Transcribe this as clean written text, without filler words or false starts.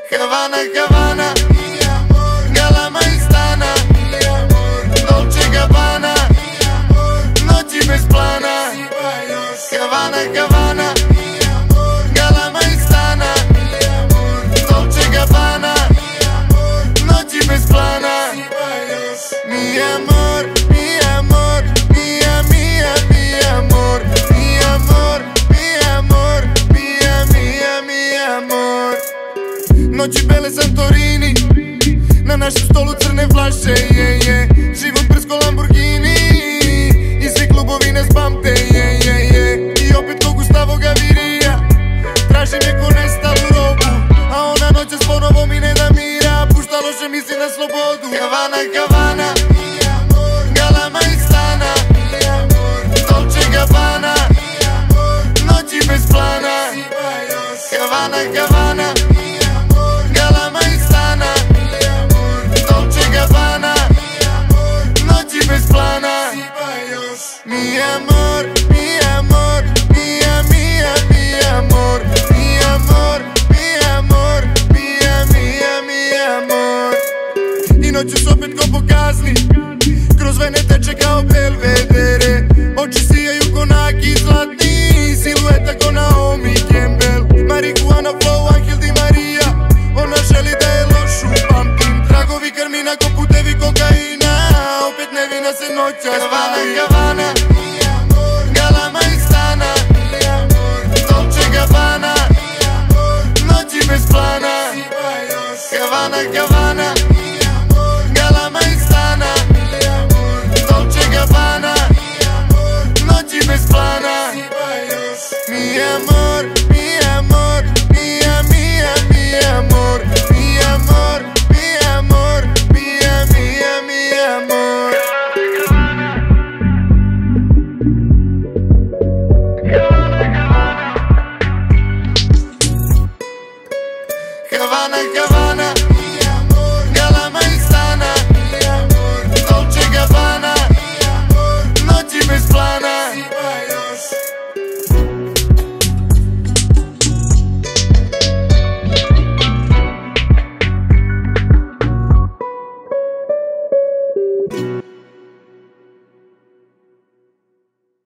Havana, Havana, Galama Istana, Dolce Gabbana, noći bez plana. Havana, Havana, Galama Istana, Dolce Gabbana, noći bez plana. Mi amor, mi amor, mia, mia, mi amor, mi amor, mi amor, mia, mia, mi amor. Noći bele Santorini, na našem stolu crne flaše, život prsko Lamborghini i svi klubovi nas pamte, i opet ko Gustavo Gaviria tražim je ko nestalu robu, a ona noćas ponovo mi ne da mira, pušta loše misli na slobodu. Havana, Havana, Galama Istana, Dolce Gabbana, noći bez plana. Havana, Havana, Galama Istana, Dolce Gabbana, noći bez plana. Mi amor, mi amor, mia, mia, mi amor, mi amor, mi amor, mia, mia, mi amor. I noću opet ko po kazni, kroz vene teče kao belvedere, oči sijaju ko naki zlatni, silueta ko Naomi Campbell, marihuana flow, Angel Di Maria, ona želi da je lošu pamtim, tragovi karmina ko putevi kokaina, opet nevina se noćas bavi. Havana, Galama Istana, Dolce Gabbana, noći bez plana. Havana, Havana, Galama Istana, Dolce Gabbana, noći bez plana. Mi amor.